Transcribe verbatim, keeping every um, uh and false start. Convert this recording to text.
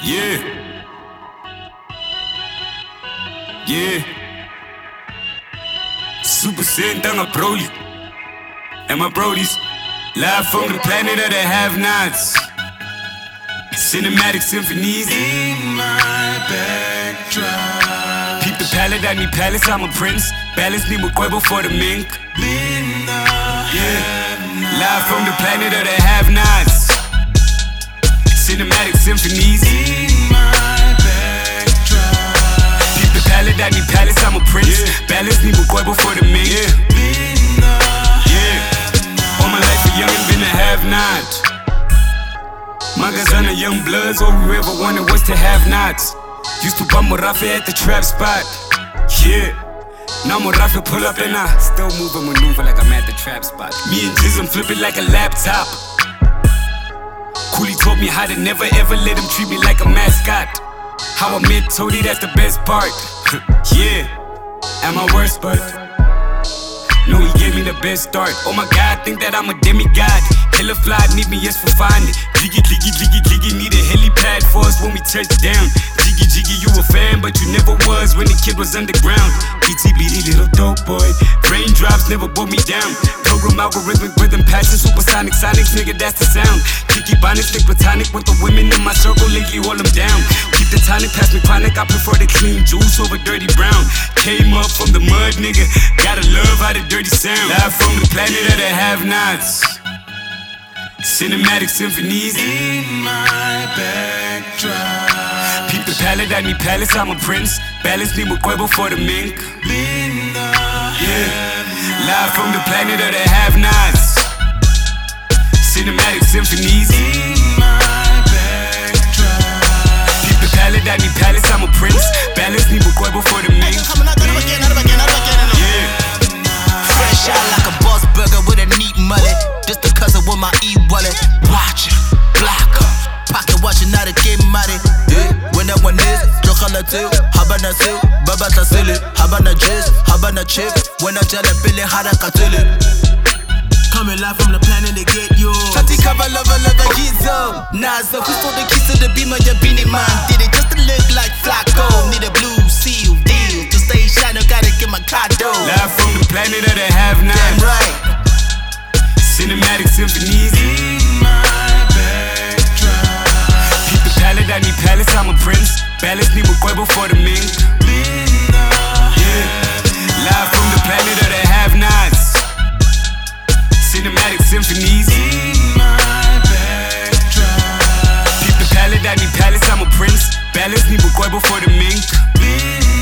Yeah. Yeah. Super Saiyan Danga Broly. And my brodies, live from the planet of the have-nots. Cinematic symphonies in my backdrop. Peep the palette, I need palace, I'm a prince. Balance need Mukwebo for the mink. Yeah. Live from the planet of the have-nots. Cinematic symphonies in my backdrop. Peep the palette, I need palace, I'm a prince. Yeah. Balance need Mukwebo for the mink. Yeah. Yeah. All my life a youngin' been a have-not. My guys on the young bloods, all we ever wanted was to have nots. Used to bum Murafi at the trap spot. Yeah. Now Murafi pull up and I still move and maneuver like I'm at the trap spot. Me and Jism flip it like a laptop. Cooley taught me how to never ever let him treat me like a mascot. How I met Tody, that's the best part. Yeah. At my worst, but no, he gave me the best start. Oh my God, think that I'm a demigod. Hella fly, need me, yes, for finding. Jiggy, jiggy, jiggy, jiggy, need a helipad for us when we touch down. Jiggy, jiggy, you a fan, but you never was when the kid was underground. E T B D, little dope boy. Raindrops never brought me down. Program algorithmic rhythm patches, supersonic sonics, nigga, that's the sound. Kiki Bonic, stick platonic with the women in my circle, lately hold them down. Keep the tonic, pass me chronic, I prefer the clean juice over dirty brown. Came up from the mud, nigga, gotta love how the dirty sound. Live from the planet of the have-nots. Cinematic symphonies in my backdrop. Peep the palette, I need palace, I'm a prince. Balance need Mukwebo for the mink. Yeah. Live from the planet of the have-nots. Cinematic symphonies in my backdrop. Peep the palette, I need palace, I'm a prince. Balance need Mukwebo for the mink. Yeah. Fresh out like a boss burger with a neat mullet. Just the cousin with my e-wallet. Watch it, block her. Pocket watching how the game money. Yeah, when that one is, look on the tail. Habana seal, babata silly. Habana jizz, habana chip. When I tell a billy, how I can it. Coming live from the planet to get you. Tati cover lover, lover, Gizo. Nah, so who stole the keys to the beamer? Your beanie man did it just to look like Flacco. Need a blue seal deal to stay shiny. Gotta get my cado. Live from the planet of the have-nots. Damn right. Cinematic symphonies in my backdrop. Keep the palette, I need palace, I'm a prince. Balance need Mukwebo for the mink. Yeah. Live from the planet of the have-nots. Cinematic symphonies in my backdrop. Keep the palette, I need palace, I'm a prince. Balance need Mukwebo for the mink.